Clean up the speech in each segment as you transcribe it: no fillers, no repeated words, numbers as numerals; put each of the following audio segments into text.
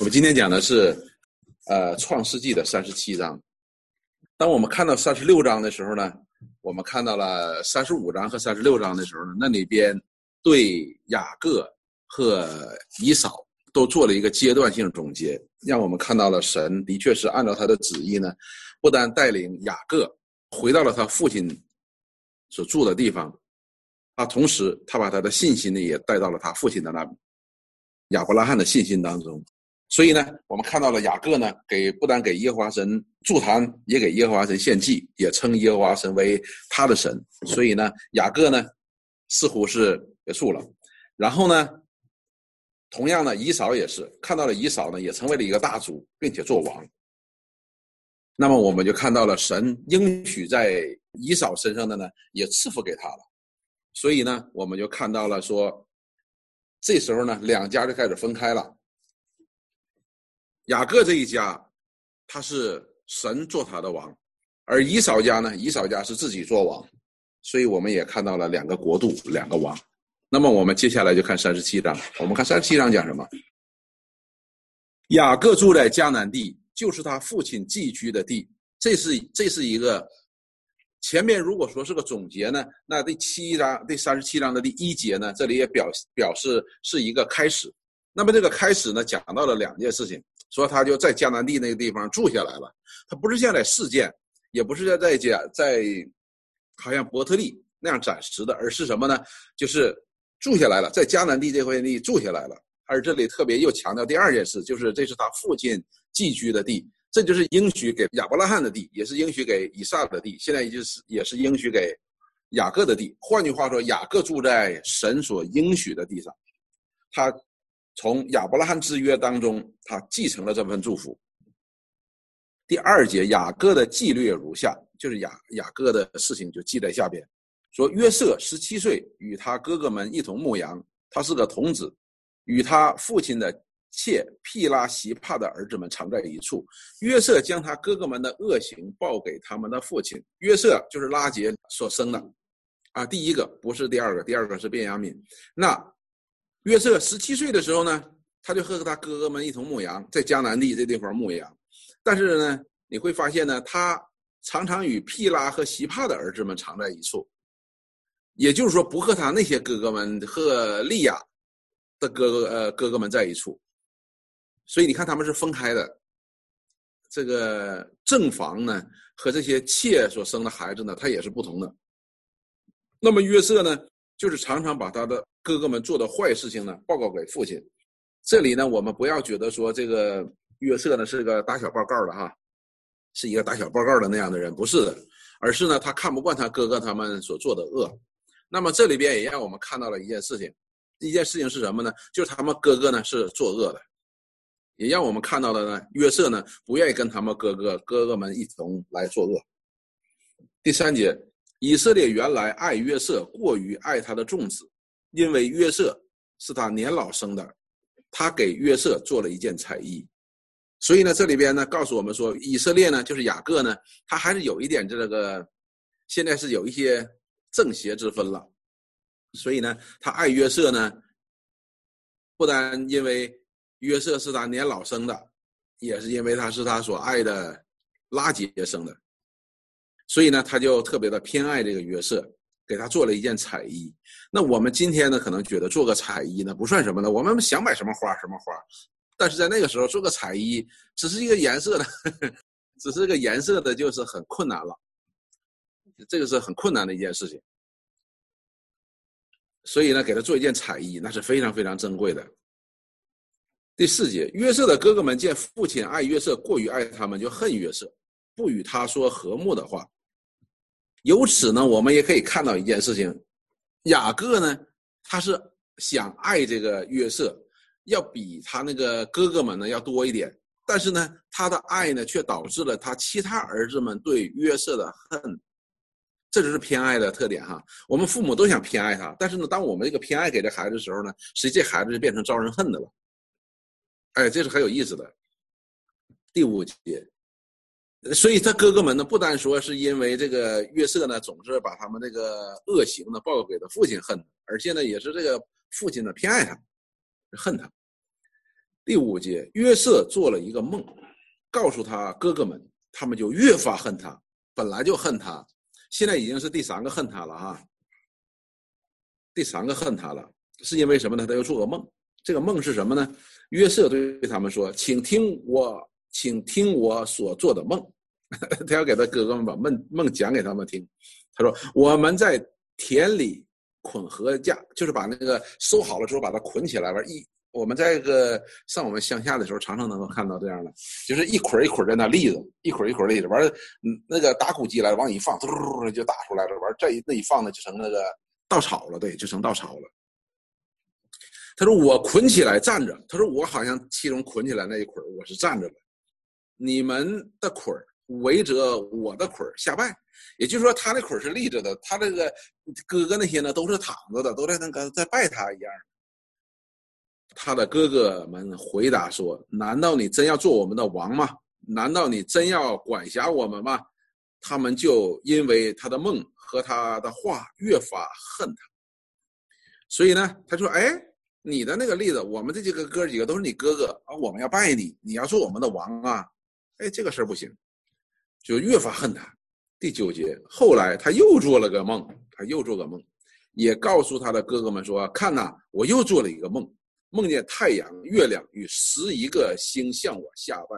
我们今天讲的是创世纪的37章。当我们看到36章的时候呢，我们看到了35章和36章的时候呢，那里边对雅各和以扫都做了一个阶段性总结，让我们看到了神的确是按照他的旨意呢，不但带领雅各回到了他父亲所住的地方，同时他把他的信心呢也带到了他父亲的那亚伯拉罕的信心当中。所以呢，我们看到了雅各呢，不但给耶和华神筑坛，也给耶和华神献祭，也称耶和华神为他的神。所以呢，雅各呢似乎是结束了。然后呢，同样呢，以扫也是看到了以扫呢，也成为了一个大族，并且做王。那么我们就看到了神应许在以扫身上的呢，也赐福给他了。所以呢，我们就看到了说，这时候呢，两家就开始分开了。雅各这一家，他是神做他的王，而以扫家呢，以扫家是自己做王，所以我们也看到了两个国度，两个王。那么我们接下来就看37章，我们看37章讲什么？雅各住在迦南地，就是他父亲寄居的地。这是一个前面如果说是个总结呢，那第37章的第1节呢，这里也表示是一个开始。那么这个开始呢，讲到了两件事情，说他就在迦南地那个地方住下来了。他不是现在事件，也不是在好像伯特利那样暂时的，而是什么呢？就是住下来了，在迦南地这块地住下来了。而这里特别又强调第二件事，就是这是他父亲寄居的地，这就是应许给亚伯拉罕的地，也是应许给以撒的地，现在也是应许给雅各的地。换句话说，雅各住在神所应许的地上，他从亚伯拉罕之约当中，他继承了这份祝福。第2节，雅各的记略如下，就是雅各的事情就记在下边。说约瑟17岁，与他哥哥们一同牧羊，他是个童子，与他父亲的妾毗拉西帕的儿子们常在一处。约瑟将他哥哥们的恶行报给他们的父亲。约瑟就是拉结所生的第一个，不是第二个，第二个是便雅悯。那约瑟17岁的时候呢，他就和他哥哥们一同牧羊，在迦南地这地方牧羊。但是呢，你会发现呢，他常常与毗拉和西帕的儿子们常在一处，也就是说，不和他那些哥哥们和利亚的哥哥们在一处。所以你看他们是分开的。这个正房呢和这些妾所生的孩子呢，他也是不同的。那么约瑟呢，就是常常把他的哥哥们做的坏事情呢报告给父亲。这里呢，我们不要觉得说这个约瑟呢是个打小报告的是一个打小报告的那样的人，不是的，而是呢他看不惯他哥哥他们所做的恶。那么这里边也让我们看到了一件事情是什么呢？就是他们哥哥呢是作恶的，也让我们看到了呢，约瑟呢不愿意跟他们哥哥们一同来作恶。第3节，以色列原来爱约瑟过于爱他的众子，因为约瑟是他年老生的，他给约瑟做了一件彩衣。所以呢，这里边呢告诉我们说，以色列呢就是雅各呢，他还是有一点这个，现在是有一些正邪之分了。所以呢，他爱约瑟呢，不但因为约瑟是他年老生的，也是因为他是他所爱的拉结生的。所以呢，他就特别的偏爱这个约瑟，给他做了一件彩衣。那我们今天呢，可能觉得做个彩衣呢不算什么呢，我们想买什么花什么花，但是在那个时候做个彩衣，只是一个颜色的，只是个颜色的，就是很困难了。这个是很困难的一件事情。所以呢，给他做一件彩衣，那是非常非常珍贵的。第4节，约瑟的哥哥们见父亲爱约瑟过于爱他们，就恨约瑟，不与他说和睦的话。由此呢，我们也可以看到一件事情，雅各呢，他是想爱这个约瑟，要比他那个哥哥们呢要多一点，但是呢，他的爱呢却导致了他其他儿子们对约瑟的恨。这就是偏爱的特点我们父母都想偏爱他，但是呢，当我们这个偏爱给这孩子的时候呢，实际这孩子就变成招人恨的了。这是很有意思的。第5节，所以他哥哥们呢，不单说是因为这个约瑟呢总是把他们这个恶行呢报告给他父亲恨，而且呢也是这个父亲呢偏爱他，恨他。 第5节，约瑟做了一个梦，告诉他哥哥们，他们就越发恨他，本来就恨他，现在已经是第3个恨他了哈。第3个恨他了，是因为什么呢？他又做个梦，这个梦是什么呢？约瑟对他们说：“请听我所做的梦。”他要给他哥哥们把梦讲给他们听。他说：“我们在田里捆禾架，就是把那个收好了之后把它捆起来，我们在上我们乡下的时候，常常能够看到这样的，就是一捆一捆在那立着，一捆一捆立着，完了，那个打谷机来了，往一放，嘟就打出来了，完这一放呢，就成那个稻草了，对，就成稻草了。他说我捆起来站着，他说我好像其中捆起来那一捆我是站着的，你们的捆围着我的捆下拜，也就是说他那捆是立着的，他这个哥哥那些呢都是躺着的，都在那个在拜他一样。他的哥哥们回答说：“难道你真要做我们的王吗？难道你真要管辖我们吗？”他们就因为他的梦和他的话越发恨他。所以呢，他说：“哎，你的那个例子，我们这几个哥几个都是你哥哥啊，我们要拜你，你要做我们的王啊！哎，这个事儿不行，就越发恨他。”第9节，后来他又做了个梦，也告诉他的哥哥们说：“看哪，我又做了一个梦。”梦见太阳、月亮与11个星向我下拜。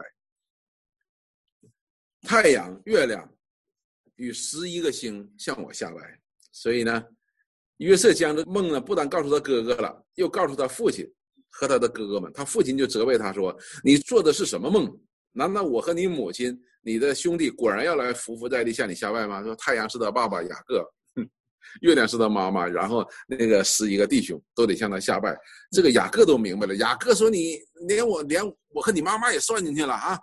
太阳、月亮与11个星向我下拜。所以呢，约瑟将这梦呢，不但告诉他哥哥了，又告诉他父亲和他的哥哥们。他父亲就责备他说：“你做的是什么梦？难道我和你母亲、你的兄弟果然要来匍匐在地向你下拜吗？”说太阳是他爸爸雅各。月亮是他妈妈，然后那个11个弟兄都得向他下拜。这个雅各都明白了。雅各说：“你连我和你妈妈也算进去了啊！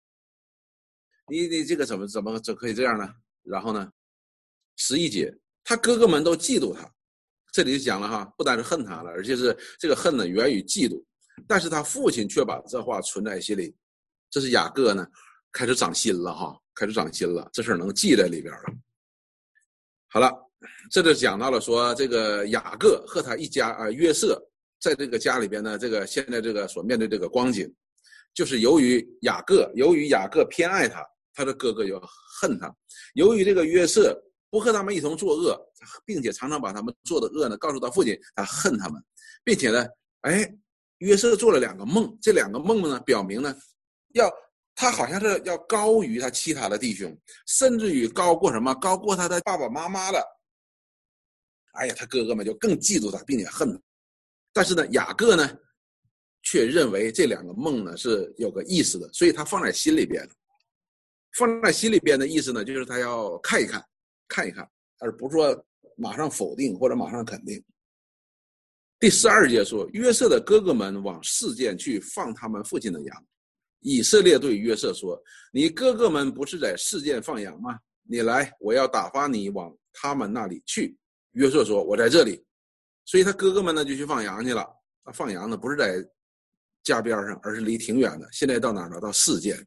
你这个怎么可以这样呢？”然后呢，11节，他哥哥们都嫉妒他。这里就讲了哈，不单是恨他了，而且是这个恨呢源于嫉妒。但是他父亲却把这话存在心里。这是雅各呢开始长心了哈，这事儿能记在里边了。好了。这就讲到了说，这个雅各和他一家约瑟在这个家里边呢，这个现在这个所面对这个光景，就是由于雅各偏爱他，他的哥哥又恨他，由于这个约瑟不和他们一同作恶，并且常常把他们做的恶呢告诉他父亲，他恨他们，并且呢，约瑟做了2个梦，这2个梦呢表明呢，他好像是要高于他其他的弟兄，甚至于高过什么？高过他的爸爸妈妈的。哎呀，他哥哥们就更嫉妒他，并且恨他。但是呢，雅各呢，却认为这2个梦呢是有个意思的，所以他放在心里边。放在心里边的意思呢，就是他要看一看，而不是说马上否定或者马上肯定。第12节说，约瑟的哥哥们往示剑去放他们父亲的羊。以色列对约瑟说：“你哥哥们不是在示剑放羊吗？你来，我要打发你往他们那里去。”约瑟说：“我在这里。”所以他哥哥们呢就去放羊去了。放羊呢不是在家边上，而是离挺远的。现在到哪儿了？到示剑。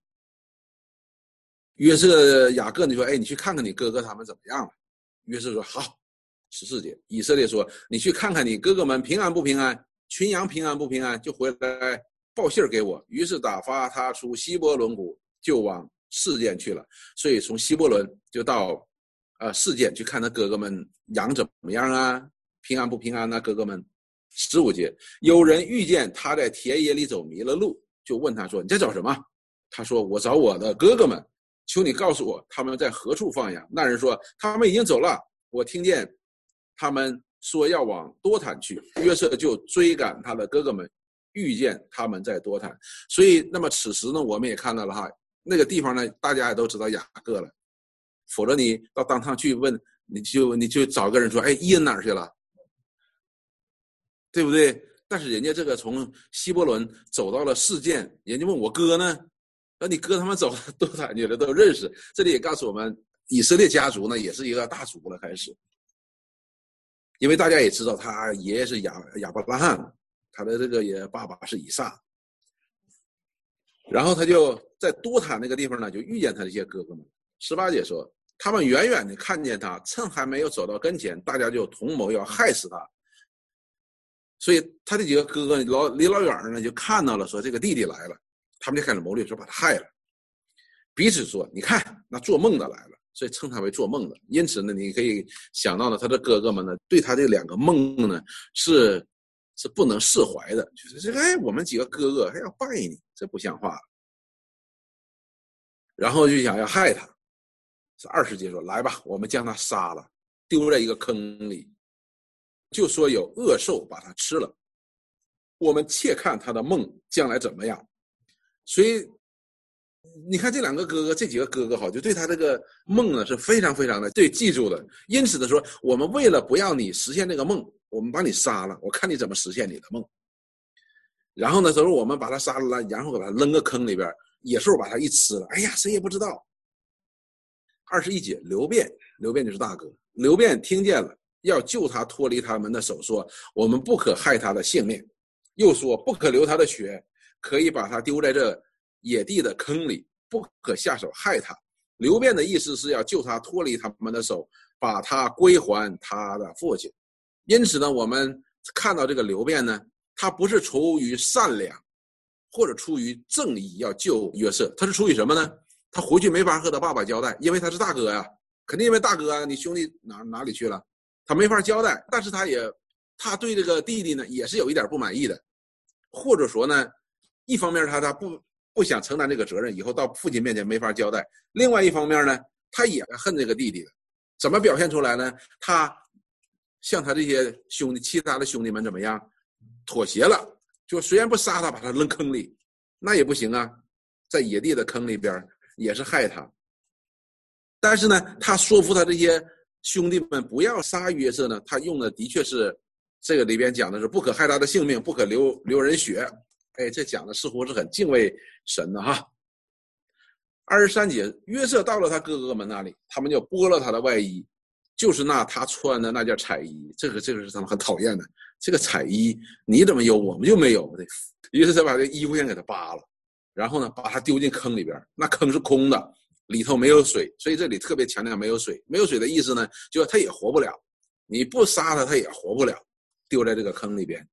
雅各呢说：“哎，你去看看你哥哥他们怎么样了。”约瑟说：“好。”14节，以色列说：“你去看看你哥哥们平安不平安，群羊平安不平安，就回来报信给我。”于是打发他出希伯伦谷，就往示剑去了。所以从希伯伦就到示剑去看他哥哥们羊怎么样啊，平安不平安啊，哥哥们。15节，有人遇见他在田野里走迷了路，就问他说：“你在找什么？”他说：“我找我的哥哥们，求你告诉我他们在何处放羊。”那人说：“他们已经走了，我听见他们说要往多坦去。”约瑟就追赶他的哥哥们，遇见他们在多坦。所以那么此时呢，我们也看到了哈，那个地方呢，大家也都知道雅各了。否则你到当趟去问，你就找个人说：“哎，伊恩哪儿去了？”对不对？但是人家这个从希伯伦走到了示剑，人家问我哥呢，你哥他们走多坦去了，都认识。这里也告诉我们，以色列家族呢也是一个大族了，开始。因为大家也知道，他爷爷是亚伯拉罕，他的这个爸爸是以撒。然后他就在多坦那个地方呢，就遇见他这些哥哥们。18节说，他们远远的看见他，趁还没有走到跟前，大家就同谋要害死他。 所以他这几个哥哥离老远呢就看到了，说这个弟弟来了，他们就开始谋略说把他害了，彼此说你看那做梦的来了，所以称他为做梦的。因此呢，你可以想到呢，他的哥哥们呢对他这两个梦呢是不能释怀的，就是这个我们几个哥哥还要拜你，这不像话。然后就想要害他。20节说来吧，我们将他杀了，丢在一个坑里，就说有恶兽把他吃了，我们且看他的梦将来怎么样。所以你看这几个哥哥好，就对他这个梦呢是非常非常的对记住的。因此的说，我们为了不要你实现这个梦，我们把你杀了，我看你怎么实现你的梦。然后呢，时候我们把他杀了，然后把他扔个坑里边，野兽把他一吃了，哎呀，谁也不知道。21节，刘辩就是大哥，刘辩听见了，要救他脱离他们的手，说我们不可害他的性命，又说不可流他的血，可以把他丢在这野地的坑里，不可下手害他。刘辩的意思是要救他脱离他们的手，把他归还他的父亲。因此呢，我们看到这个刘辩呢，他不是出于善良或者出于正义要救约瑟，他是出于什么呢？他回去没法和他爸爸交代，因为他是大哥呀，肯定因为大哥啊，你兄弟哪里去了，他没法交代。但是他对这个弟弟呢也是有一点不满意的，或者说呢，一方面他不想承担这个责任，以后到父亲面前没法交代；另外一方面呢，他也恨这个弟弟的。怎么表现出来呢？他向他这些其他的兄弟们怎么样？妥协了，就虽然不杀他，把他扔坑里，那也不行啊，在野地的坑里边也是害他。但是呢，他说服他这些兄弟们不要杀约瑟呢，他用的的确是这个里边讲的是不可害他的性命，不可流人血。哎，这讲的似乎是很敬畏神的哈。23节，约瑟到了他哥哥们那里，他们就剥了他的外衣，就是他穿的那件彩衣，这个是他们很讨厌的。这个彩衣你怎么有我们就没有？于是他把这衣服先给他扒了，然后呢把他丢进坑里边，那坑是空的，里头没有水，所以这里特别强调没有水。没有水的意思呢，就是他也活不了，你不杀他也活不了，丢在这个坑里边。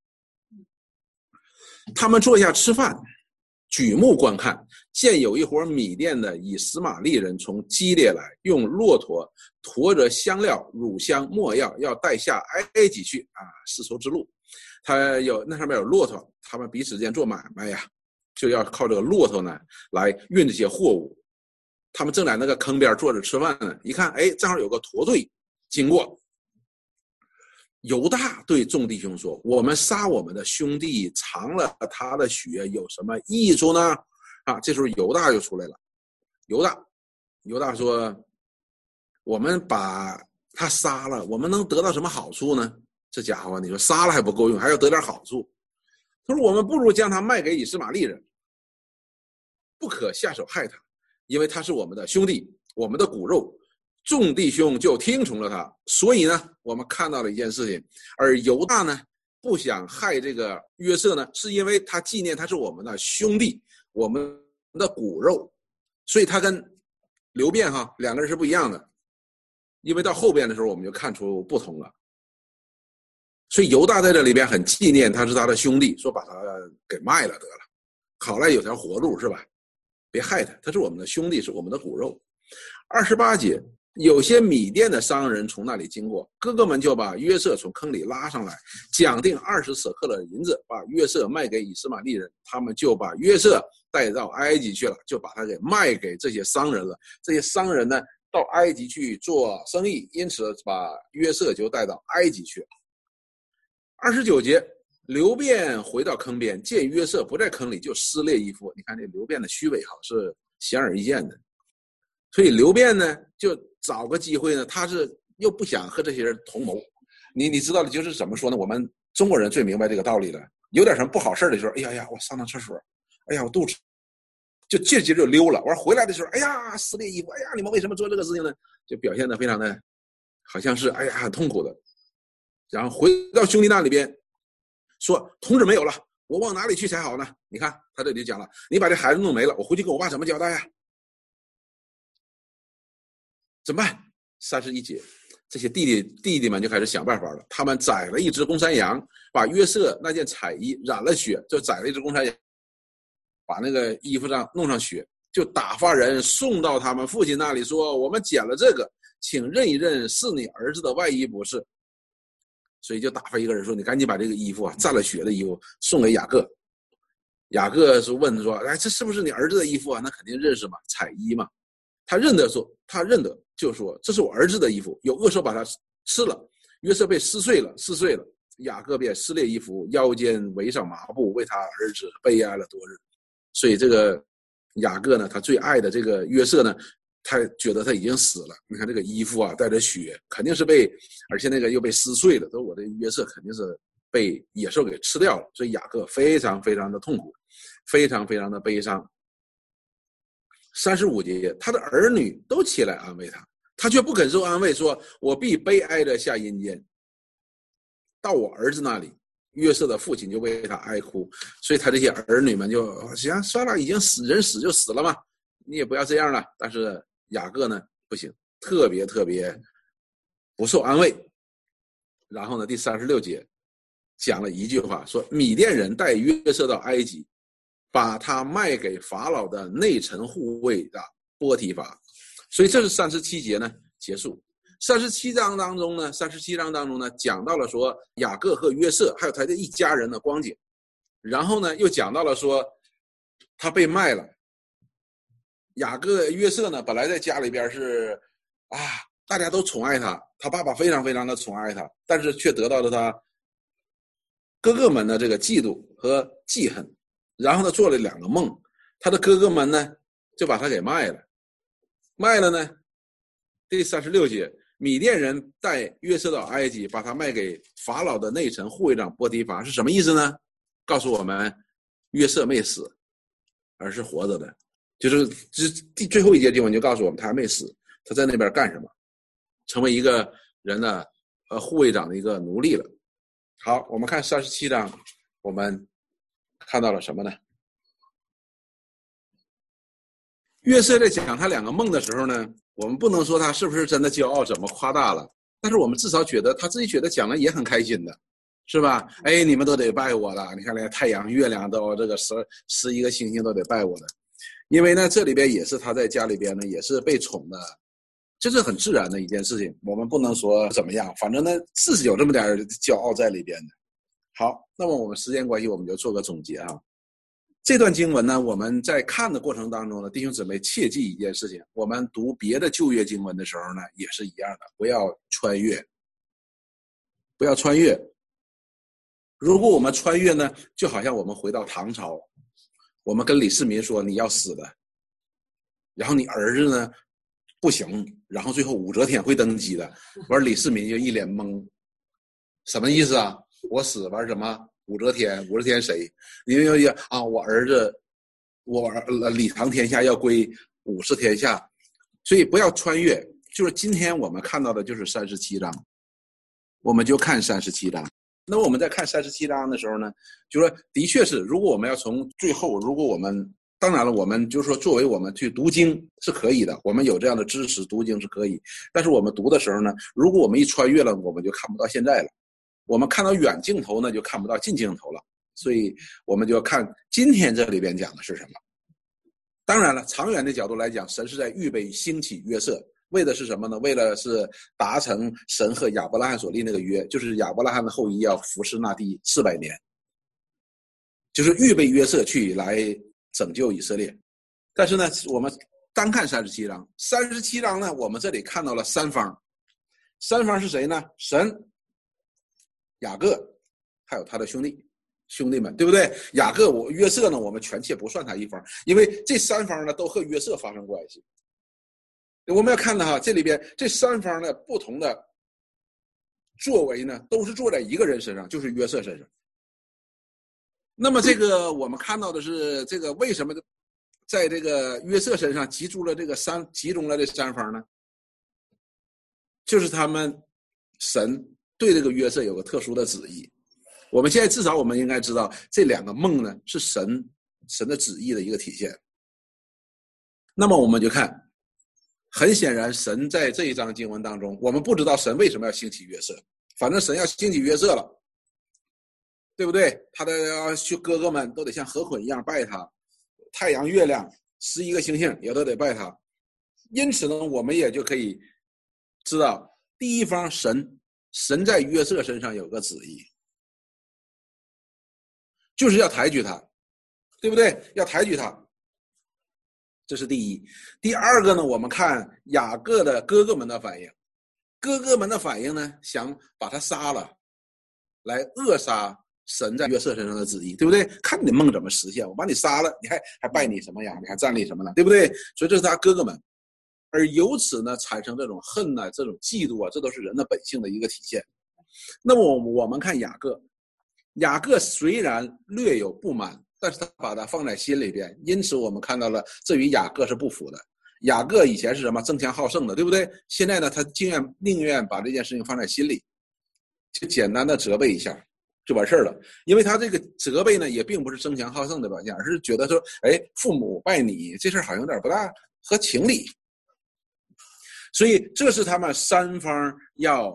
他们坐下吃饭，举目观看，见有一伙米甸的以实玛利人从基列来，用骆驼驮着香料、乳香、没药，要带下埃及去啊，丝绸之路。那上面有骆驼，他们彼此之间做买卖呀，就要靠这个骆驼呢来运这些货物。他们正在那个坑边坐着吃饭呢，一看，哎，正好有个驼队经过。犹大对众弟兄说：“我们杀我们的兄弟，尝了他的血，有什么益处呢？”啊，这时候犹大就出来了。犹大说：“我们把他杀了，我们能得到什么好处呢？这家伙，你说杀了还不够用，还要得点好处。他说：我们不如将他卖给以实玛利人，不可下手害他，因为他是我们的兄弟，我们的骨肉。”众弟兄就听从了他。所以呢，我们看到了一件事情，而犹大呢不想害这个约瑟呢，是因为他纪念他是我们的兄弟，我们的骨肉，所以他跟刘辩两个人是不一样的。因为到后边的时候我们就看出不同了。所以犹大在这里边很纪念他是他的兄弟，说把他给卖了得了，好赖有条活路是吧？别害他，他是我们的兄弟，是我们的骨肉。28节，有些米甸的商人从那里经过，哥哥们就把约瑟从坑里拉上来，讲定20舍客的银子，把约瑟卖给以实玛利人，他们就把约瑟带到埃及去了，就把他给卖给这些商人了。这些商人呢到埃及去做生意，因此把约瑟就带到埃及去了。29节，刘辩回到坑边，见约瑟不在坑里，就撕裂衣服。你看这刘辩的虚伪是显而易见的。所以刘辩呢就找个机会呢，他是又不想和这些人同谋。你知道的，就是怎么说呢，我们中国人最明白这个道理了。有点什么不好事的时候，哎呀，我上趟厕所，哎呀，我肚子就借机就溜了。我说回来的时候，哎呀，撕裂衣服，哎呀，你们为什么做这个事情呢？就表现得非常的好像是哎呀很痛苦的。然后回到兄弟那里边说，童子没有了，我往哪里去才好呢？你看他这里就讲了，你把这孩子弄没了，我回去跟我爸怎么交代呀？怎么办？31节， 这些弟弟们就开始想办法了。他们宰了一只公山羊，把约瑟那件彩衣染了血，就宰了一只公山羊，把那个衣服上弄上血，就打发人送到他们父亲那里，说：“我们捡了这个，请认一认，是你儿子的外衣不是？”所以就打发一个人说：“你赶紧把这个衣服蘸了血的衣服送给雅各。”雅各是问说：“哎，这是不是你儿子的衣服啊？”那肯定认识嘛，彩衣嘛。他认得就说：“这是我儿子的衣服。”有恶兽把它吃了，约瑟被撕碎了。雅各便撕裂衣服，腰间围上麻布，为他儿子悲哀了多日。所以这个雅各呢，他最爱的这个约瑟呢，他觉得他已经死了。你看这个衣服啊，带着血，肯定是而且那个又被撕碎了。说我的约瑟肯定是被野兽给吃掉了。所以雅各非常非常的痛苦，非常非常的悲伤。35节，他的儿女都起来安慰他，他却不肯受安慰，说：“我必悲哀着下阴间，到我儿子那里。”约瑟的父亲就为他哀哭，所以他这些儿女们就行，算了，已经人死就死了嘛，你也不要这样了。但是雅各呢，不行，特别不受安慰。然后呢，第36节讲了一句话，说：“米甸人带约瑟到埃及，把他卖给法老的内臣护卫的波提乏。”所以这是37节呢结束。37章当中呢，讲到了说雅各和约瑟还有他的一家人的光景，然后呢又讲到了说他被卖了。约瑟呢本来在家里边是大家都宠爱他，他爸爸非常非常的宠爱他，但是却得到了他哥哥们的这个嫉妒和记恨，然后呢做了2个梦，他的哥哥们呢就把他给卖了呢。第36节，米甸人带约瑟到埃及，把他卖给法老的内臣护卫长波提乏，是什么意思呢？告诉我们约瑟没死，而是活着的。就是最后一节经文就告诉我们他还没死，他在那边干什么？成为一个人的护卫长的一个奴隶了。好，我们看37章，我们看到了什么呢？约瑟在讲他2个梦的时候呢，我们不能说他是不是真的骄傲，怎么夸大了，但是我们至少觉得他自己觉得讲的也很开心的，是吧？哎，你们都得拜我了，你看连太阳月亮都这个11个星星都得拜我的。因为呢这里边也是他在家里边呢也是被宠的，这是很自然的一件事情，我们不能说怎么样，反正呢是有这么点骄傲在里边的。好，那么我们时间关系我们就做个总结啊。这段经文呢，我们在看的过程当中呢，弟兄姊妹切记一件事情，我们读别的旧约经文的时候呢也是一样的，不要穿越。如果我们穿越呢，就好像我们回到唐朝，我们跟李世民说你要死的，然后你儿子呢不行，然后最后武则天会登基的，完李世民就一脸懵，什么意思啊？我死完什么？武则天谁？因为我儿子，李唐天下要归武氏天下，所以不要穿越。就是今天我们看到的就是37章，我们就看37章。那么我们在看37章的时候呢，就说的确是，如果我们要从最后，如果我们当然了，我们就是说作为我们去读经是可以的，我们有这样的知识读经是可以，但是我们读的时候呢，如果我们一穿越了，我们就看不到现在了。我们看到远镜头呢，就看不到近镜头了，所以我们就要看今天这里边讲的是什么。当然了，长远的角度来讲，神是在预备兴起约瑟，为的是什么呢？为了是达成神和亚伯拉罕所立那个约，就是亚伯拉罕的后裔要服侍那地400年，就是预备约瑟去来拯救以色列。但是呢，我们单看37章呢，我们这里看到了3方是谁呢？神、雅各还有他的兄弟们，对不对？约瑟呢，我们全且不算他一方，因为这3方呢都和约瑟发生关系。我们要看到这里边这3方呢不同的作为呢，都是坐在一个人身上，就是约瑟身上。那么这个我们看到的是这个为什么在这个约瑟身上集中了这3方呢？就是他们神对这个约瑟有个特殊的旨意。我们现在至少我们应该知道这2个梦呢是神的旨意的一个体现。那么我们就看很显然，神在这一章经文当中，我们不知道神为什么要兴起约瑟，反正神要兴起约瑟了，对不对？他的哥哥们都得像何捆一样拜他，太阳、月亮、11个星星也都得拜他。因此呢，我们也就可以知道，第一方神在约瑟身上有个旨意，就是要抬举他，对不对？要抬举他，这是第一。第二个呢，我们看雅各的哥哥们的反应。哥哥们的反应呢，想把他杀了，来扼杀神在约瑟身上的旨意，对不对？看你的梦怎么实现，我把你杀了，你还拜你什么呀？你还站立什么呢？对不对？所以这是他哥哥们，而由此呢，产生这种恨啊，这种嫉妒啊，这都是人的本性的一个体现。那么我们看雅各虽然略有不满，但是他把它放在心里边，因此我们看到了这与雅各是不符的。雅各以前是什么？争强好胜的，对不对？现在呢，他宁愿把这件事情放在心里，就简单的责备一下就完事儿了。因为他这个责备呢，也并不是争强好胜的表现，而是觉得说，哎，父母拜你这事儿好像有点不大合情理。所以这是他们三方要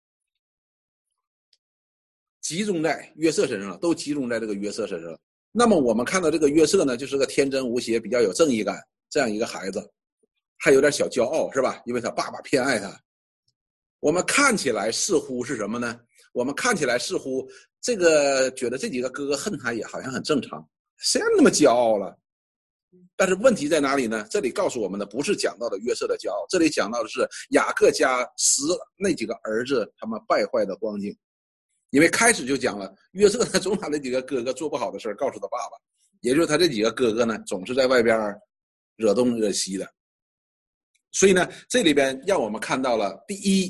集中在约瑟身上，都集中在这个约瑟身上。那么我们看到这个约瑟呢，就是个天真无邪、比较有正义感这样一个孩子，还有点小骄傲，是吧？因为他爸爸偏爱他。我们看起来似乎是什么呢？我们看起来似乎这个觉得这几个哥哥恨他也好像很正常，谁那么骄傲了？但是问题在哪里呢？这里告诉我们的不是讲到的约瑟的骄傲，这里讲到的是雅各家那几个儿子他们败坏的光景。因为开始就讲了，约瑟他总把那几个哥哥做不好的事告诉他爸爸，也就是他这几个哥哥呢，总是在外边惹东惹西的。所以呢，这里边让我们看到了第一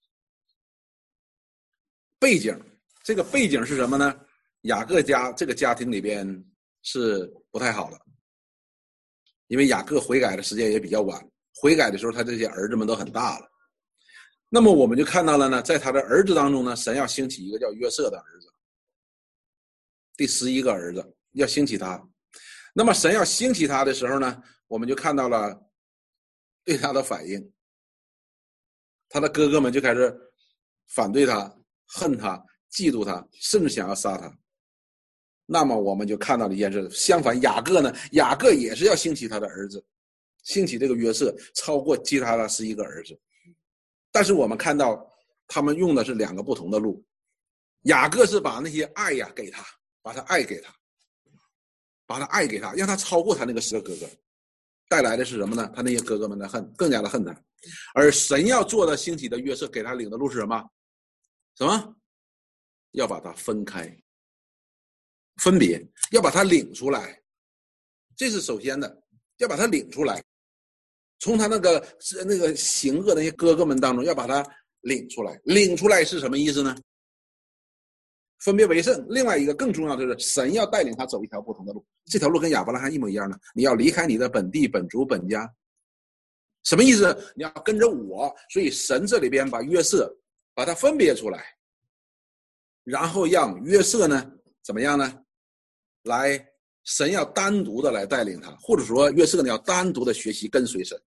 背景，这个背景是什么呢？雅各家这个家庭里边是不太好的，因为雅各悔改的时间也比较晚，悔改的时候他这些儿子们都很大了。那么我们就看到了呢，在他的儿子当中呢，神要兴起一个叫约瑟的儿子，第11个儿子要兴起他。那么神要兴起他的时候呢，我们就看到了对他的反应，他的哥哥们就开始反对他、恨他、嫉妒他，甚至想要杀他。那么我们就看到了一件事，相反雅各呢，雅各也是要兴起他的儿子，兴起这个约瑟，超过其他的11个儿子。但是我们看到他们用的是两个不同的路。雅各是把那些爱呀给他，把他爱给他，把他爱给他，让他超过他那个10个哥哥，带来的是什么呢？他那些哥哥们的恨，更加的恨他。而神要做的兴起的约瑟给他领的路是什么？什么？要把他分开，分别，要把他领出来，这是首先的，要把他领出来。从他那个行恶的那些哥哥们当中，要把他领出来。领出来是什么意思呢？分别为圣。另外一个更重要的是，神要带领他走一条不同的路。这条路跟亚伯拉罕一模一样的，你要离开你的本地、本族、本家。什么意思？你要跟着我。所以神这里边把约瑟把他分别出来，然后让约瑟呢怎么样呢？神要单独的来带领他，或者说约瑟呢要单独的学习跟随神。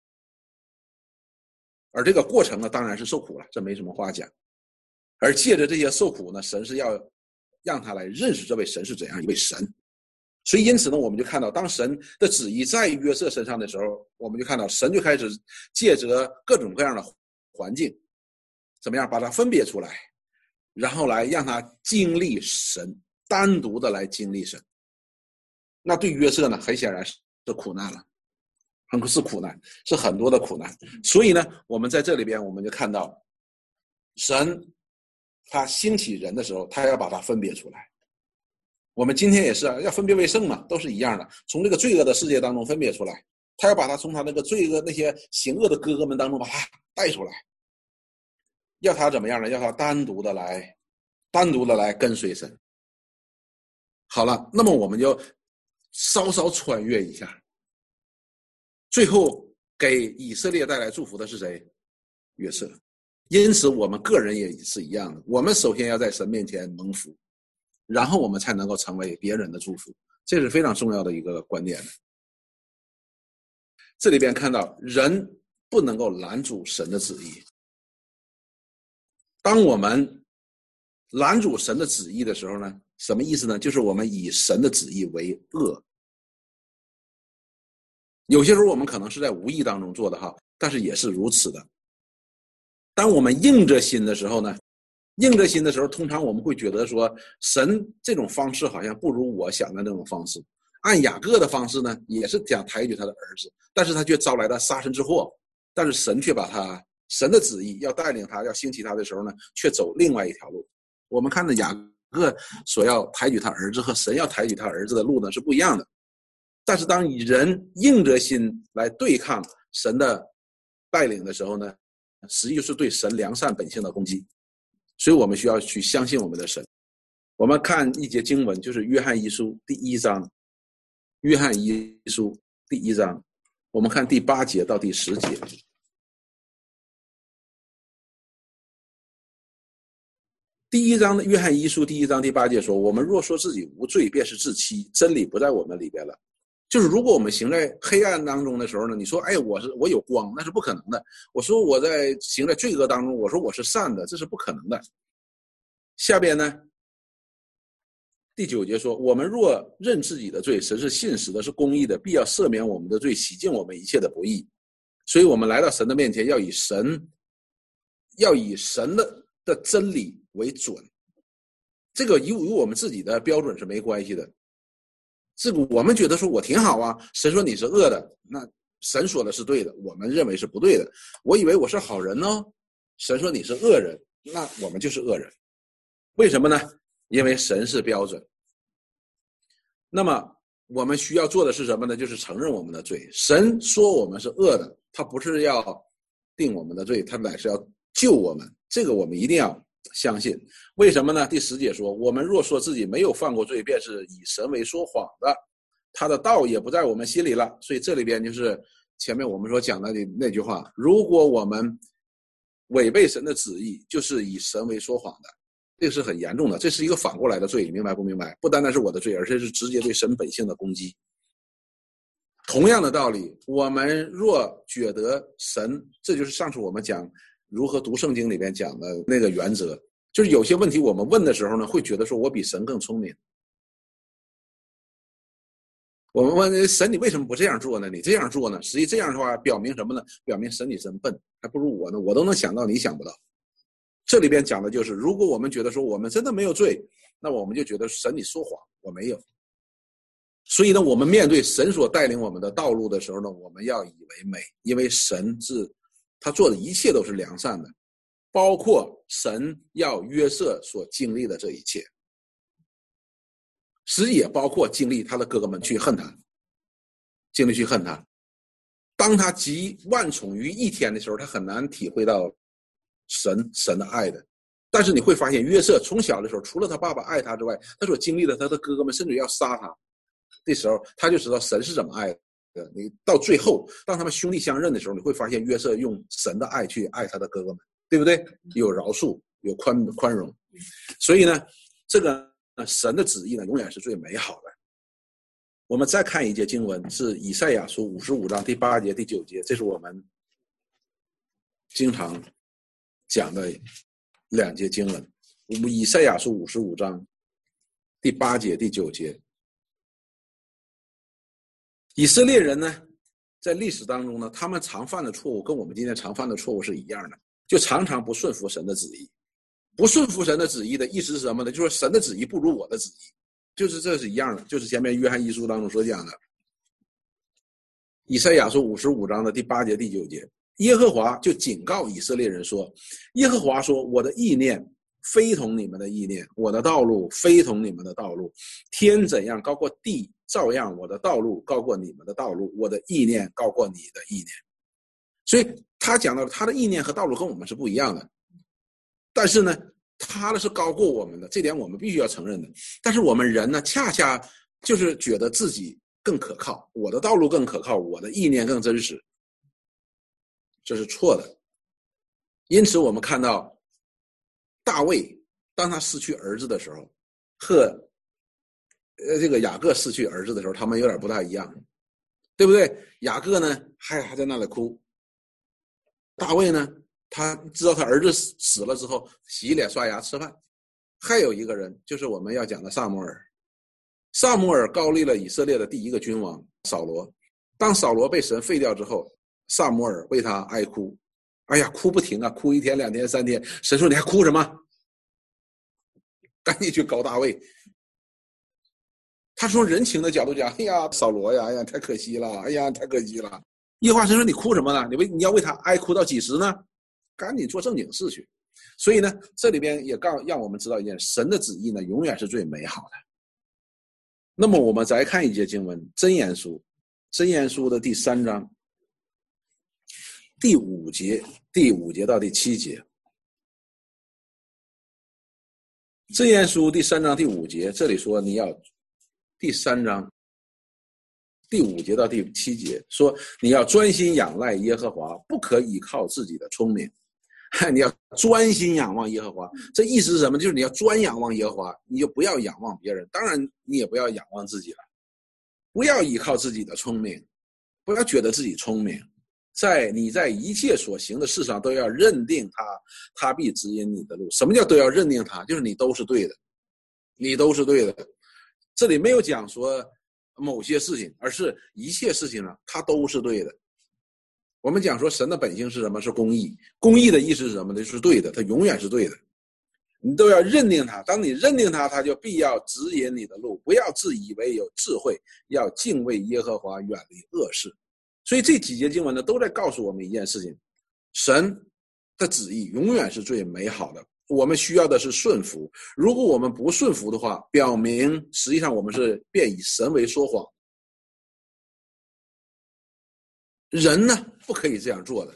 而这个过程呢，当然是受苦了，这没什么话讲。而借着这些受苦呢，神是要让他来认识这位神是怎样一位神。所以因此呢，我们就看到，当神的旨意在约瑟身上的时候，我们就看到神就开始借着各种各样的环境，怎么样把它分别出来，然后来让他经历神，单独的来经历神。那对约瑟呢，很显然是苦难了，是苦难，是很多的苦难。所以呢，我们在这里边我们就看到，神他兴起人的时候，他要把它分别出来。我们今天也是要分别为圣嘛，都是一样的，从这个罪恶的世界当中分别出来，他要把他从他那个罪恶那些行恶的哥哥们当中把他带出来，要他怎么样呢？要他单独的来跟随神。好了，那么我们就稍稍穿越一下，最后给以色列带来祝福的是谁？约瑟。因此我们个人也是一样的，我们首先要在神面前蒙福，然后我们才能够成为别人的祝福，这是非常重要的一个观点。这里边看到人不能够拦阻神的旨意。当我们拦阻神的旨意的时候呢，什么意思呢？就是我们以神的旨意为恶。有些时候我们可能是在无意当中做的哈，但是也是如此的。当我们硬着心的时候呢，通常我们会觉得说，神这种方式好像不如我想的那种方式。按雅各的方式呢，也是想抬举他的儿子，但是他却招来了杀身之祸。但是神却把神的旨意要带领他，要兴起他的时候呢，却走另外一条路。我们看到雅各所要抬举他儿子和神要抬举他儿子的路呢是不一样的。但是当人硬着心来对抗神的带领的时候呢，实际就是对神良善本性的攻击。所以我们需要去相信我们的神。我们看一节经文，就是约翰一书第1章，约翰一书第1章，我们看第8节到第10节。第1章的约翰一书第1章第8节说，我们若说自己无罪，便是自欺，真理不在我们里边了。就是如果我们行在黑暗当中的时候呢，你说哎我有光，那是不可能的。我说我在行在罪恶当中，我说我是善的，这是不可能的。下边呢第9节说，我们若认自己的罪，神是信实的，是公义的，必要赦免我们的罪，洗净我们一切的不义。所以我们来到神的面前，要以神的真理为准。这个与我们自己的标准是没关系的。这个我们觉得说我挺好啊，神说你是恶的，那神说的是对的，我们认为是不对的。我以为我是好人呢，神说你是恶人，那我们就是恶人。为什么呢？因为神是标准。那么我们需要做的是什么呢？就是承认我们的罪。神说我们是恶的，他不是要定我们的罪，他乃是要救我们。这个我们一定要相信。为什么呢？第10节说，我们若说自己没有犯过罪，便是以神为说谎的，他的道也不在我们心里了。所以这里边就是前面我们所讲的那句话，如果我们违背神的旨意，就是以神为说谎的，这是很严重的，这是一个反过来的罪，明白不明白？不单单是我的罪，而且是直接对神本性的攻击。同样的道理，我们若觉得神，这就是上次我们讲如何读圣经里面讲的那个原则，就是有些问题我们问的时候呢，会觉得说我比神更聪明。我们问神，你为什么不这样做呢？你这样做呢？实际这样的话表明什么呢？表明神你真笨，还不如我呢，我都能想到你想不到。这里边讲的就是，如果我们觉得说我们真的没有罪，那我们就觉得神你说谎，我没有。所以呢，我们面对神所带领我们的道路的时候呢，我们要以为美，因为神是他做的一切都是良善的，包括神要约瑟所经历的这一切，实际也包括经历他的哥哥们去恨他，经历去恨他。当他集万宠于一天的时候，他很难体会到神的爱的。但是你会发现，约瑟从小的时候，除了他爸爸爱他之外，他所经历的他的哥哥们甚至要杀他的时候，他就知道神是怎么爱的。你到最后，当他们兄弟相认的时候，你会发现约瑟用神的爱去爱他的哥哥们，对不对？有饶恕，有宽容。所以呢，这个神的旨意呢，永远是最美好的。我们再看一节经文，是以赛亚书55章第8节、第9节，这是我们经常讲的2节经文。以赛亚书55章第8节、第9节。以色列人呢，在历史当中呢，他们常犯的错误跟我们今天常犯的错误是一样的，就常常不顺服神的旨意。不顺服神的旨意的意思是什么呢？就是说神的旨意不如我的旨意，就是这是一样的，就是前面约翰一书当中所讲的。以赛亚书55章的第8节、第9节，耶和华就警告以色列人说，耶和华说，我的意念非同你们的意念，我的道路非同你们的道路，天怎样高过地，照样我的道路高过你们的道路，我的意念高过你的意念。所以他讲到他的意念和道路跟我们是不一样的，但是呢，他的是高过我们的，这点我们必须要承认的。但是我们人呢，恰恰就是觉得自己更可靠，我的道路更可靠，我的意念更真实，这是错的。因此我们看到大卫当他失去儿子的时候，和这个雅各失去儿子的时候，他们有点不太一样，对不对？雅各呢还在那里哭， 大卫呢，他知道他儿子死了之后，洗脸刷牙吃饭。还有一个人，就是我们要讲的撒母耳。撒母耳膏立了以色列的第一个君王扫罗。当扫罗被神废掉之后，撒母耳为他哀哭，哎呀，哭不停啊，哭1天2天3天。神说你还哭什么？赶紧去膏大卫。他从人情的角度讲，哎呀，扫罗呀，哎呀，太可惜了，哎呀，太可惜了。耶和华神说你哭什么呢？你要为他哀哭到几时呢？赶紧做正经事去。所以呢，这里边也让我们知道一件，神的旨意呢，永远是最美好的。那么我们再看一节经文，箴言书的第3章第5节到第7节。箴言书第3章第5节，这里说你要第3章第5节到第7节说你要专心仰赖耶和华，不可倚靠自己的聪明。你要专心仰望耶和华，这意思是什么？就是你要专仰望耶和华，你就不要仰望别人，当然你也不要仰望自己了。不要依靠自己的聪明，不要觉得自己聪明，你在一切所行的事上都要认定他必指引你的路。什么叫都要认定他？就是你都是对的，你都是对的。这里没有讲说某些事情，而是一切事情呢，他都是对的。我们讲说神的本性是什么？是公义。公义的意思是什么呢？是对的，他永远是对的。你都要认定他，当你认定他，他就必要指引你的路。不要自以为有智慧，要敬畏耶和华，远离恶事。所以这几节经文呢，都在告诉我们一件事情：神的旨意永远是最美好的。我们需要的是顺服。如果我们不顺服的话，表明实际上我们是便以神为说谎。人呢，不可以这样做的，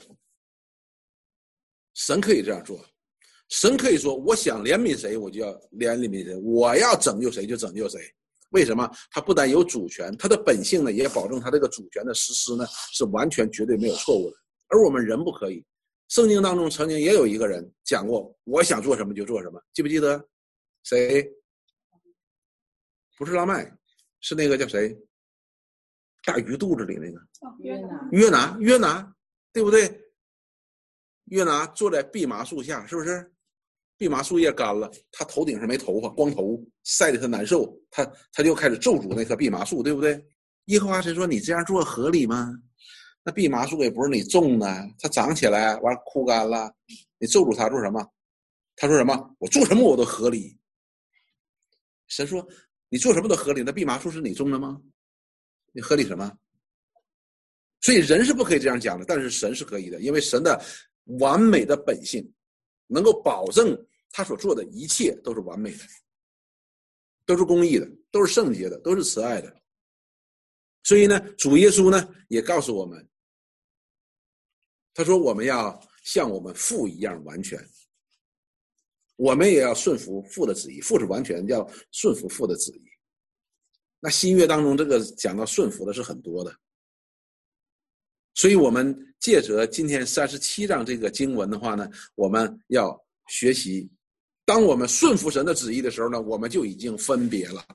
神可以这样做。神可以说我想怜悯谁我就要怜悯谁，我要拯救谁就拯救谁。为什么？他不但有主权，他的本性呢也保证他这个主权的实施呢是完全绝对没有错误的。而我们人不可以。圣经当中曾经也有一个人讲过，我想做什么就做什么，记不记得？谁？不是拉麦，是那个叫谁？大鱼肚子里那个约拿，对不对？约拿坐在蓖麻树下，是不是？蓖麻树叶干了，他头顶上没头发，光头，晒得他难受，他就开始咒诅那棵蓖麻树，对不对？耶和华神说：“你这样做合理吗？那蓖麻树也不是你种的，它长起来完了枯干了，你咒诅它做什么？”他说什么？我做什么我都合理。神说：“你做什么都合理，那蓖麻树是你种的吗？你合理什么？”所以人是不可以这样讲的，但是神是可以的，因为神的完美的本性能够保证他所做的一切都是完美的，都是公义的，都是圣洁的，都是慈爱的。所以呢，主耶稣呢也告诉我们，他说我们要像我们父一样完全，我们也要顺服父的旨意。父是完全，要顺服父的旨意。那新约当中这个讲到顺服的是很多的，所以我们借着今天37章这个经文的话呢，我们要学习，当我们顺服神的旨意的时候呢，我们就已经分别了，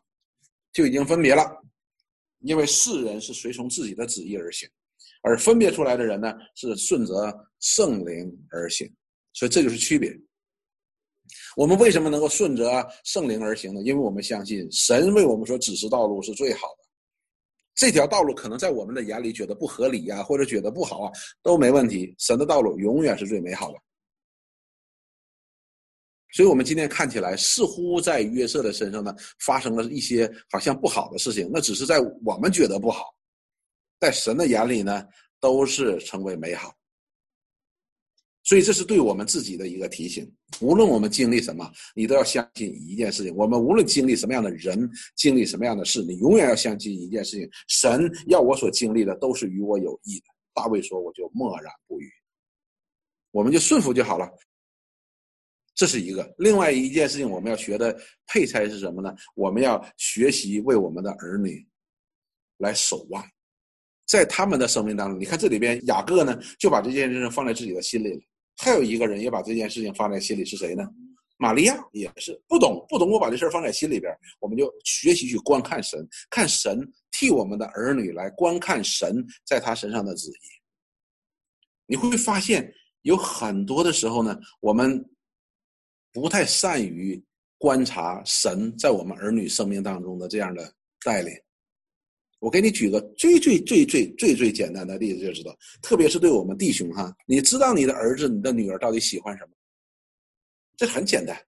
因为世人是随从自己的旨意而行，而分别出来的人呢是顺着圣灵而行，所以这就是区别。我们为什么能够顺着圣灵而行呢？因为我们相信神为我们所指示道路是最好的。这条道路可能在我们的眼里觉得不合理啊，或者觉得不好啊，都没问题。神的道路永远是最美好的。所以我们今天看起来似乎在约瑟的身上呢发生了一些好像不好的事情，那只是在我们觉得不好，在神的眼里呢都是成为美好。所以这是对我们自己的一个提醒，无论我们经历什么，你都要相信一件事情，我们无论经历什么样的人，经历什么样的事，你永远要相信一件事情，神要我所经历的都是与我有益的。大卫说我就默然不语，我们就顺服就好了。这是一个。另外一件事情我们要学的配菜是什么呢？我们要学习为我们的儿女来守望，在他们的生命当中，你看这里边雅各呢就把这件事情放在自己的心里了，还有一个人也把这件事情放在心里，是谁呢？玛利亚也是不懂，我把这事放在心里边，我们就学习去观看神，看神替我们的儿女来观看神在他身上的旨意。你会发现有很多的时候呢，我们不太善于观察神在我们儿女生命当中的这样的带领。我给你举个最简单的例子就知道，特别是对我们弟兄哈，你知道你的儿子、你的女儿到底喜欢什么？这很简单。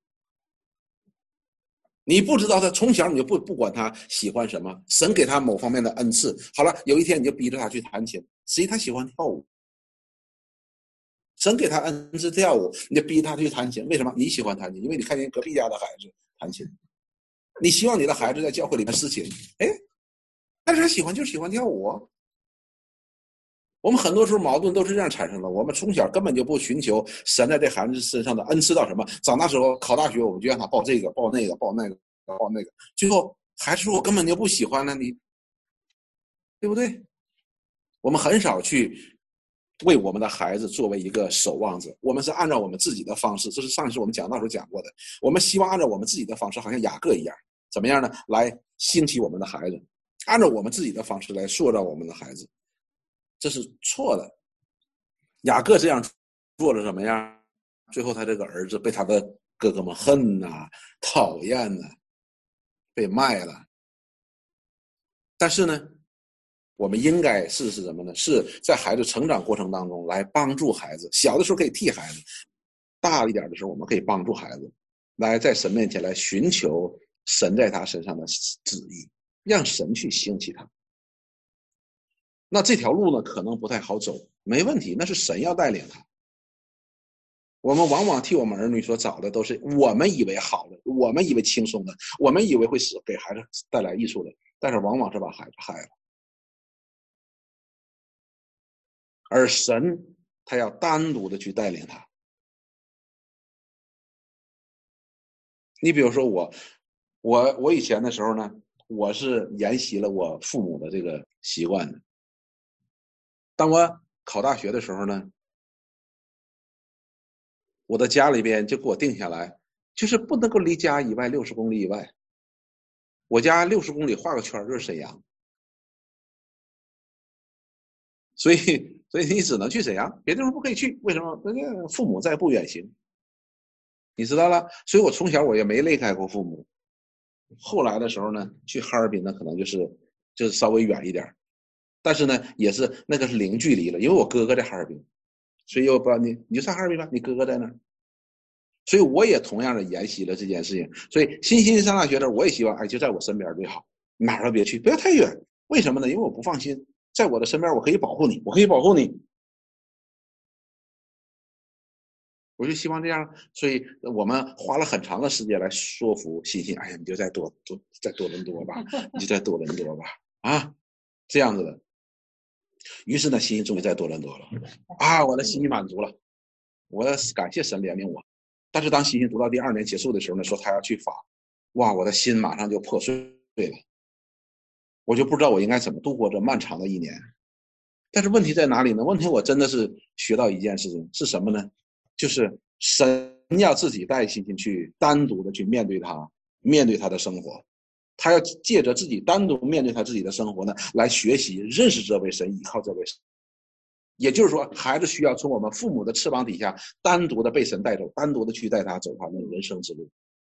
你不知道他从小你就不管他喜欢什么，神给他某方面的恩赐，好了，有一天你就逼着他去弹琴，实际他喜欢跳舞。神给他恩赐跳舞，你就逼他去弹琴，为什么？你喜欢弹琴，因为你看见隔壁家的孩子弹琴，你希望你的孩子在教会里面司琴，哎，但是他喜欢就喜欢跳舞。我们很多时候矛盾都是这样产生的，我们从小根本就不寻求神在这孩子身上的恩赐到什么，长大时候考大学我们就让他报这个报那个报那个报那个，最后孩子说我根本就不喜欢了，你对不对？我们很少去为我们的孩子作为一个守望者，我们是按照我们自己的方式，这是上次我们讲到时候讲过的，我们希望按照我们自己的方式，好像雅各一样，怎么样呢？来兴起我们的孩子，按照我们自己的方式来塑造我们的孩子，这是错的。雅各这样做了什么样？最后他这个儿子被他的哥哥们恨呐、讨厌呐、被卖了。但是呢，我们应该是什么呢？是在孩子成长过程当中来帮助孩子，小的时候可以替孩子，大一点的时候我们可以帮助孩子，来在神面前来寻求神在他身上的旨意，让神去兴起他。那这条路呢，可能不太好走，没问题，那是神要带领他。我们往往替我们儿女所找的都是我们以为好的，我们以为轻松的，我们以为会给孩子带来益处的，但是往往是把孩子害了。而神他要单独的去带领他。你比如说我以前的时候呢，我是沿袭了我父母的这个习惯的。当我考大学的时候呢，我的家里边就给我定下来，就是不能够离家以外60公里以外。我家60公里画个圈就是沈阳，所以你只能去沈阳，别地方不可以去。为什么？人家父母在，不远行。你知道了，所以我从小我也没离开过父母。后来的时候呢，去哈尔滨呢，可能就是稍微远一点，但是呢，也是那个是零距离了，因为我哥哥在哈尔滨，所以我不知道你就上哈尔滨吧，你哥哥在那儿，所以我也同样的沿袭了这件事情。所以欣欣上大学的时候，我也希望就在我身边最好，哪儿都别去，不要太远。为什么呢？因为我不放心，在我的身边我可以保护你，我可以保护你。我就希望这样，所以我们花了很长的时间来说服欣欣，哎呀，你就在多伦多吧，你就在多伦多吧，啊，这样子的。于是呢，欣欣终于在多伦多了，啊，我的心满足了，我感谢神怜悯我。但是当欣欣读到第2年结束的时候呢，说他要去法，哇，我的心马上就破碎了，我就不知道我应该怎么度过这漫长的1年。但是问题在哪里呢？问题我真的是学到一件事情，是什么呢？就是神要自己带欣欣去单独的去面对他的生活，他要借着自己单独面对他自己的生活呢，来学习认识这位神，依靠这位神。也就是说，孩子需要从我们父母的翅膀底下单独的被神带走，单独的去带他走他的人生之路。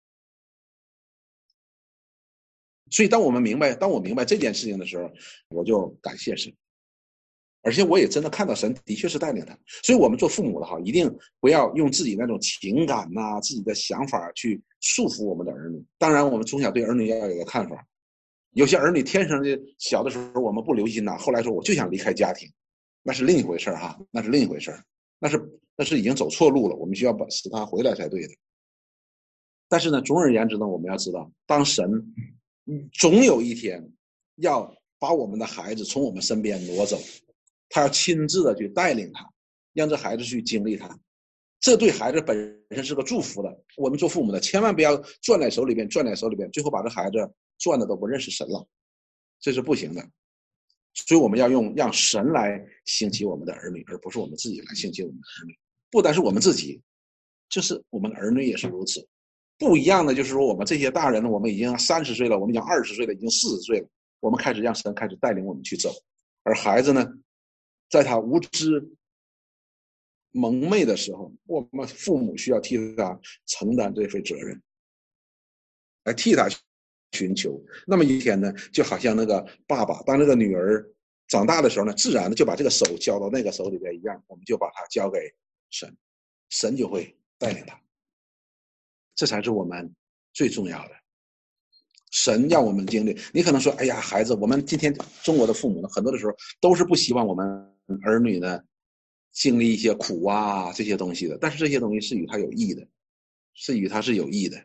所以当我明白这件事情的时候，我就感谢神。而且我也真的看到神的确是带领他，所以我们做父母的一定不要用自己那种情感呐、自己的想法去束缚我们的儿女。当然，我们从小对儿女要有个看法，有些儿女天生的小的时候我们不留心呐，后来说我就想离开家庭，那是另一回事哈，那是另一回事，那是已经走错路了，我们需要使他回来才对的。但是呢，总而言之呢，我们要知道，当神总有一天要把我们的孩子从我们身边挪走。他要亲自的去带领他，让这孩子去经历他，这对孩子本身是个祝福的。我们做父母的千万不要攥在手里边，最后把这孩子攥的都不认识神了，这是不行的。所以我们要让神来兴起我们的儿女，而不是我们自己来兴起我们的儿女。不单是我们自己，就是我们的儿女也是如此。不一样的就是说，我们这些大人呢，我们已经30岁了，我们已经20岁了，已经40岁了，我们开始让神开始带领我们去走，而孩子呢，在他无知蒙昧的时候，我们父母需要替他承担这份责任，来替他寻求。那么一天呢，就好像那个爸爸当这个女儿长大的时候呢，自然的就把这个手交到那个手里边一样，我们就把它交给神，神就会带领他。这才是我们最重要的。神让我们经历，你可能说，哎呀，孩子，我们今天中国的父母呢，很多的时候都是不希望我们儿女呢经历一些苦啊这些东西的，但是这些东西是与他有益的，是与他是有益的。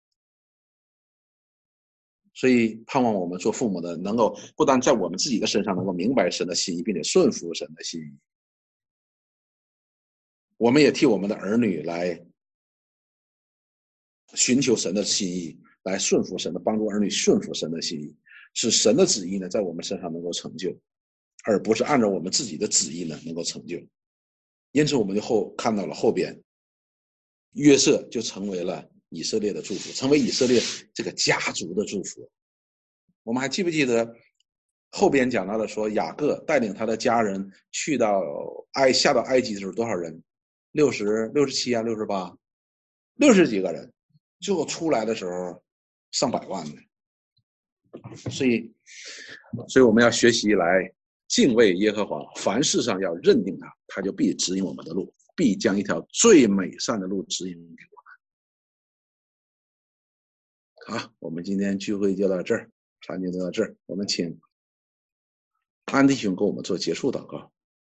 所以盼望我们做父母的，能够不但在我们自己的身上能够明白神的心意，并且顺服神的心意，我们也替我们的儿女来寻求神的心意，来顺服神的，帮助儿女顺服神的心意，使神的旨意呢在我们身上能够成就，而不是按照我们自己的旨意呢能够成就。因此我们就看到了后边约瑟就成为了以色列的祝福，成为以色列这个家族的祝福。我们还记不记得后边讲到了说，雅各带领他的家人去到下到埃及的时候多少人？67啊，68， 60几个人，最后出来的时候上百万的。所以我们要学习来敬畏耶和华，凡事上要认定他，他就必指引我们的路，必将一条最美善的路指引给我们。好，我们今天聚会就到这儿，团聚就到这儿，我们请安弟兄给我们做结束祷告。